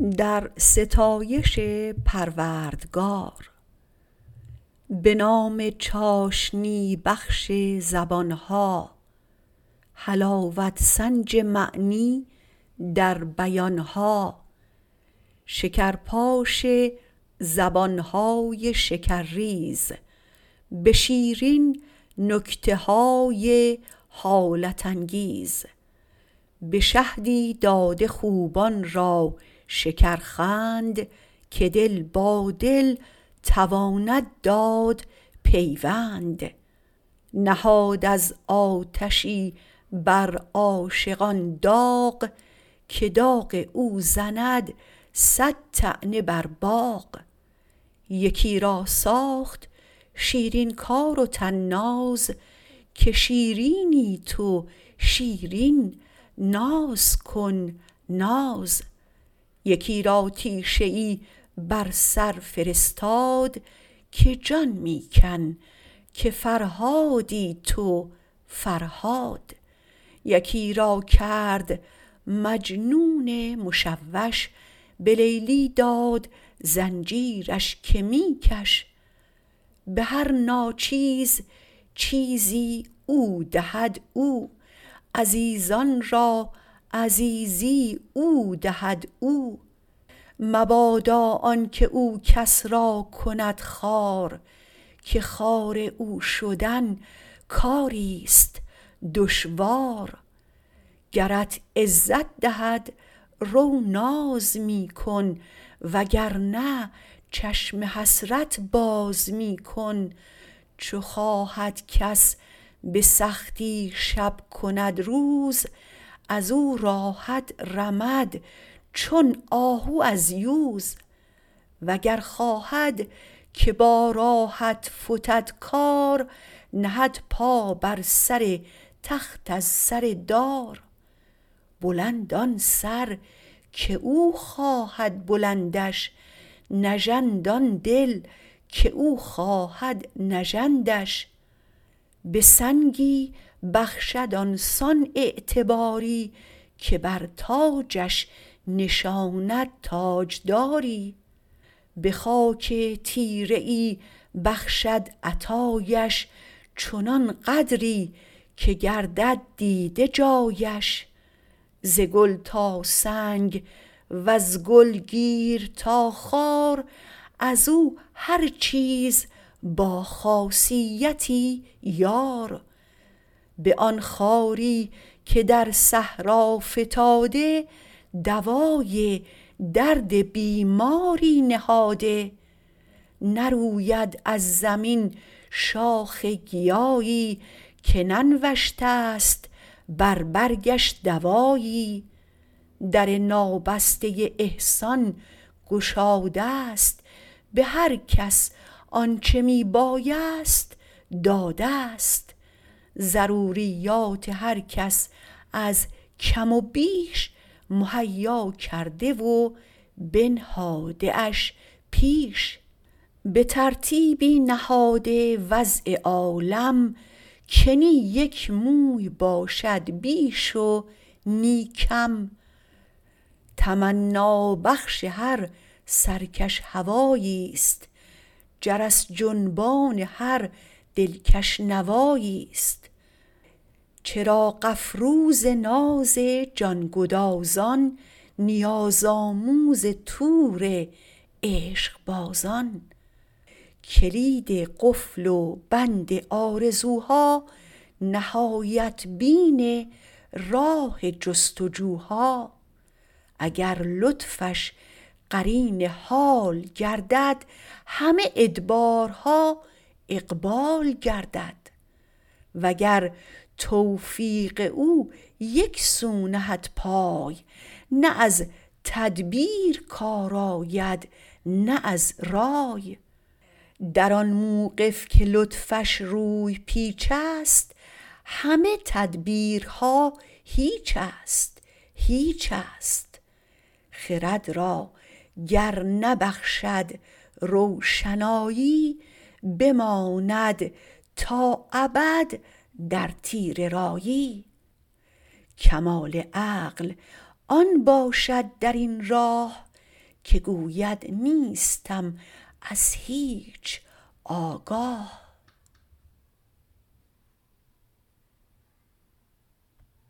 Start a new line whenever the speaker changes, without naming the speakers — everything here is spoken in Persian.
در ستایش پروردگار. به نام چاشنی بخش زبانها، حلاوت سنج معنی در بیانها. شکرپاش زبانهای شکرریز، به شیرین نکته های حالت انگیز. به شهدی داده خوبان را شکرخند، که دل با دل تواند داد پیوند. نهاد از آتشی بر عاشقان داغ، که داغ او زند 100 طعنه بر باغ. یکی را ساخت شیرین کار و طناز، که شیرینی تو شیرین ناز کن ناز. یکی را تیشه ای بر سر فرستاد، که جان می کن که فرهادی تو فرهاد. یکی را کرد مجنون مشوش، به لیلی داد زنجیرش که می کش. به هر ناچیز چیزی او دهد او، عزیزان را عزیزی او دهد او. مبادا آنکه او کس را کند خوار، که خوار او شدن کاریست دشوار. گرت عزت دهد رو ناز می کن، وگرنه چشم حسرت باز می کن. چو خواهد کس به سختی شب کند روز، ازو راحت رمد چون آهو از یوز. وگر خواهد که با راحت فتد کار، نهد پا بر سر تخت از سر دار. بلند آن سر که او خواهد بلندش، نژند آن دل که او خواهد نژندش. به سنگی بخشد آنسان اعتباری، که بر تاجش نشاند تاجداری. به خاک تیره ای بخشد عطایش، چنان قدری که گردد دیده جایش. ز گل تا سنگ وز گل گیر تا خار، ازو هر چیز با خاصیتی یار. به آن خاری که در صحرا فتاده، دوای درد بیماری نهاده. نروید از زمین شاخ گیایی، که ننوشتست بر برگش دوایی. در نابسته احسان گشادست، به هر کس آنچه می بایست دادست. ضروریات هر کس از کم و بیش، مهیا کرده و بنهاده اش پیش. به ترتیبی نهاده وضع عالم، که نی یک موی باشد بیش و نی کم. تمنا بخش هر سرکش هواییست، جرس جنبان هر دلکش نواییست. چراغ افروز ناز جانگدازان، نیاز آموز طور عشق بازان. کلید قفل و بند آرزوها، نهایت بین راه جستجوها. اگر لطفش قرین حال گردد، همه ادبارها اقبال گردد. وگر توفیق او یک سو نهد پای، نه از تدبیر کار آید نه از رای. در آن موقف که لطفش روی پیچست، همه تدبیرها هیچست هیچست. خرد را گر نبخشد روشنایی، بماند تا ابد در تیره رایی. کمال عقل آن باشد در این راه، که گوید نیستم از هیچ آگاه.